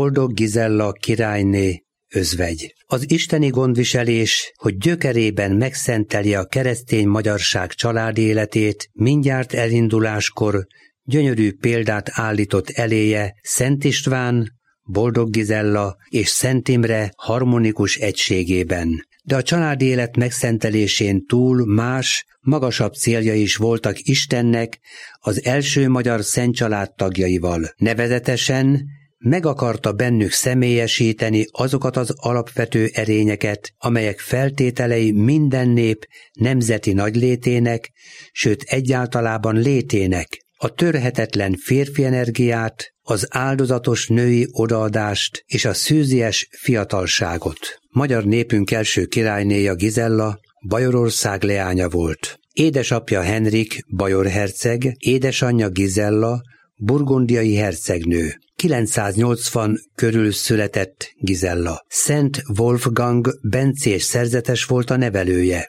Boldog Gizella királyné özvegy. Az isteni gondviselés, hogy gyökerében megszenteli a keresztény magyarság családéletét, mindjárt elinduláskor gyönyörű példát állított eléje Szent István, Boldog Gizella és Szent Imre harmonikus egységében. De a családélet megszentelésén túl más, magasabb célja is voltak Istennek az első magyar szent család tagjaival. Nevezetesen meg akarta bennük személyesíteni azokat az alapvető erényeket, amelyek feltételei minden nép nemzeti nagylétének, sőt egyáltalában létének. A törhetetlen férfi energiát, az áldozatos női odaadást és a szűzies fiatalságot. Magyar népünk első királynéja Gizella Bajorország leánya volt. Édesapja Henrik bajor herceg, édesanyja Gizella burgundiai hercegnő. 980 körül született Gizella. Szent Wolfgang bencés szerzetes volt a nevelője.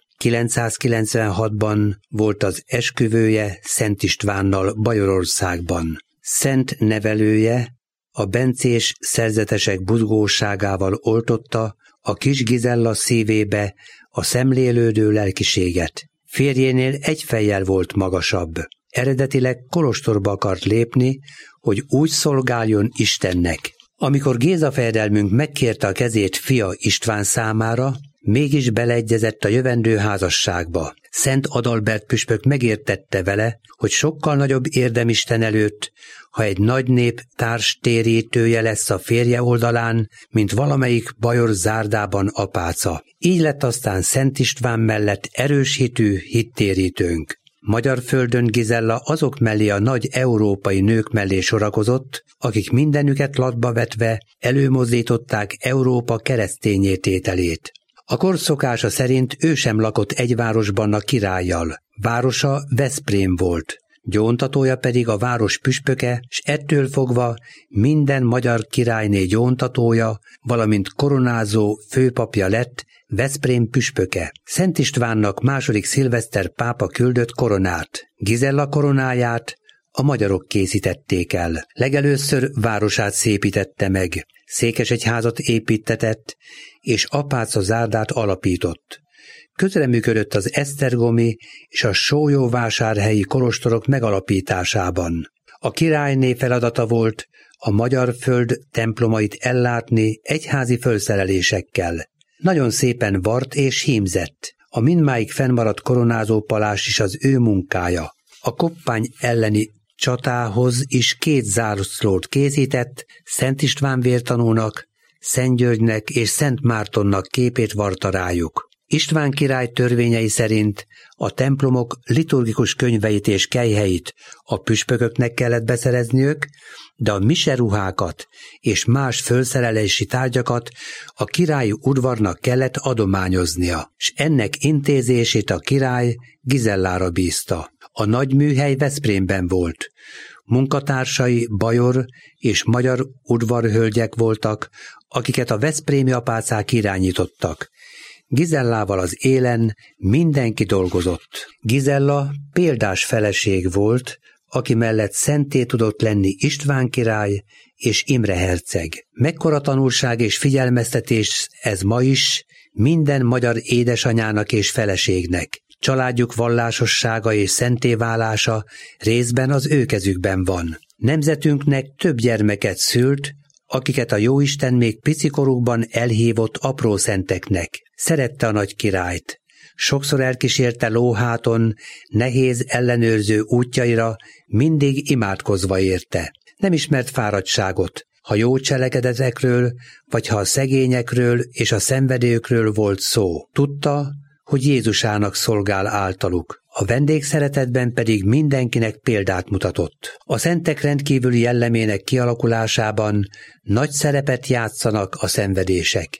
996-ban volt az esküvője Szent Istvánnal Bajorországban. Szent nevelője a bencés szerzetesek buzgóságával oltotta a kis Gizella szívébe a szemlélődő lelkiséget. Férjénél egy fejjel volt magasabb. Eredetileg kolostorba akart lépni, hogy úgy szolgáljon Istennek. Amikor Géza fejedelmünk megkérte a kezét fia István számára, mégis beleegyezett a jövendő házasságba. Szent Adalbert püspök megértette vele, hogy sokkal nagyobb érdem Isten előtt, ha egy nagy nép társtérítője lesz a férje oldalán, mint valamelyik bajor zárdában apáca. Így lett aztán Szent István mellett erős hitű hittérítőnk. Magyar földön Gizella azok mellé a nagy európai nők mellé sorakozott, akik mindenüket latba vetve előmozdították Európa keresztényé tételét. A kor szokása szerint ő sem lakott egy városban a királlyal. Városa Veszprém volt, gyóntatója pedig a város püspöke, s ettől fogva minden magyar királyné gyóntatója, valamint koronázó főpapja lett Veszprém püspöke. Szent Istvánnak II. Szilveszter pápa küldött koronát. Gizella koronáját a magyarok készítették el. Legelőször városát szépítette meg, székesegyházat építtetett, és apáca zárdát alapított. Közreműködött az esztergomi és a sólyóvásárhelyi kolostorok megalapításában. A királyné feladata volt a magyar föld templomait ellátni egyházi fölszerelésekkel. Nagyon szépen vart és hímzett. A mindmáig fennmaradt koronázó palás is az ő munkája. A koppány elleni csatához is 2 zászlót készített, Szent István vértanúnak, Szent Györgynek és Szent Mártonnak képét varta rájuk. István király törvényei szerint a templomok liturgikus könyveit és kelyheit a püspököknek kellett beszerezniük, de a miseruhákat és más fölszerelési tárgyakat a királyi udvarnak kellett adományoznia, s ennek intézését a király Gizellára bízta. A nagy műhely Veszprémben volt. Munkatársai bajor és magyar udvarhölgyek voltak, akiket a veszprémi apácák irányítottak. Gizellával az élen mindenki dolgozott. Gizella példás feleség volt, aki mellett szenté tudott lenni István király és Imre herceg. Mekkora tanulság és figyelmeztetés ez ma is minden magyar édesanyának és feleségnek. Családjuk vallásossága és szentéválása részben az ő kezükben van. Nemzetünknek több gyermeket szült, akiket a jóisten még picikorukban elhívott apró szenteknek. Szerette a nagy királyt. Sokszor elkísérte lóháton, nehéz ellenőrző útjaira, mindig imádkozva érte. Nem ismert fáradtságot, ha jó cselekedetekről, vagy ha a szegényekről és a szenvedőkről volt szó. Tudta, hogy Jézusának szolgál általuk. A vendégszeretetben pedig mindenkinek példát mutatott. A szentek rendkívüli jellemének kialakulásában nagy szerepet játszanak a szenvedések.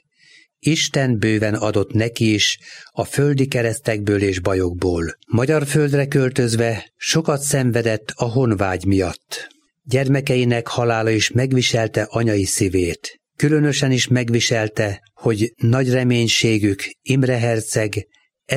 Isten bőven adott neki is a földi keresztekből és bajokból. Magyar földre költözve sokat szenvedett a honvágy miatt. Gyermekeinek halála is megviselte anyai szívét. Különösen is megviselte, hogy nagy reménységük Imre herceg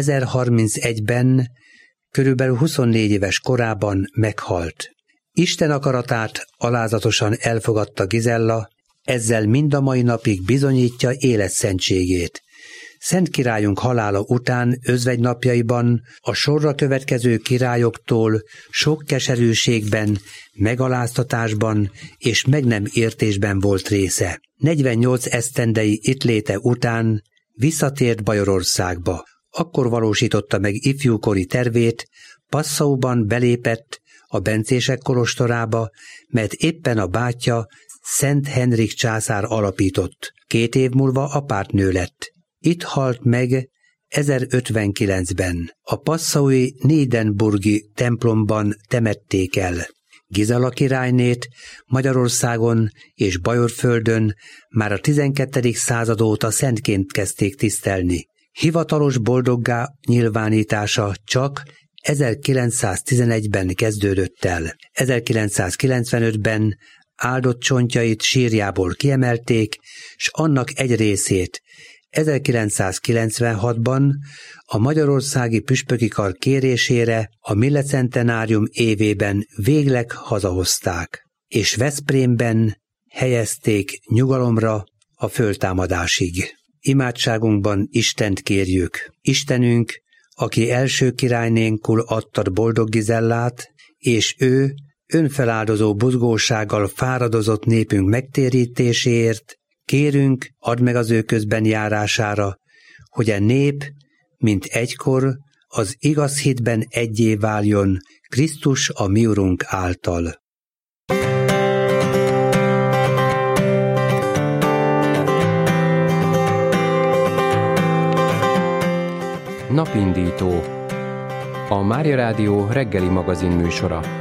1031-ben, körülbelül 24 éves korában meghalt. Isten akaratát alázatosan elfogadta Gizella, ezzel mind a mai napig bizonyítja életszentségét. Szent királyunk halála után özvegynapjaiban a sorra következő királyoktól sok keserűségben, megaláztatásban és meg nem értésben volt része. 48 esztendei itt léte után visszatért Bajorországba. Akkor valósította meg ifjúkori tervét, Passauban belépett a bencések kolostorába, mert éppen a bátyja Szent Henrik császár alapított. 2 év múlva apátnő lett. Itt halt meg 1059-ben. A passaui Nédenburgi templomban temették el. Gizela királynét Magyarországon és Bajorföldön már a 12. század óta szentként kezdték tisztelni. Hivatalos boldoggá nyilvánítása csak 1911-ben kezdődött el. 1995-ben áldott csontjait sírjából kiemelték, s annak egy részét 1996-ban a Magyarországi Püspöki Kar kérésére a millecentenárium évében végleg hazahozták, és Veszprémben helyezték nyugalomra a föltámadásig. Imádságunkban Istent kérjük. Istenünk, aki első királynénkul adtad boldog Gizellát, és ő önfeláldozó buzgósággal fáradozott népünk megtérítéséért, kérünk, add meg az ő közben járására, hogy a nép, mint egykor, az igaz hitben egyé váljon Krisztus a mi Urunk által. Napindító. A Mária Rádió reggeli magazin műsora.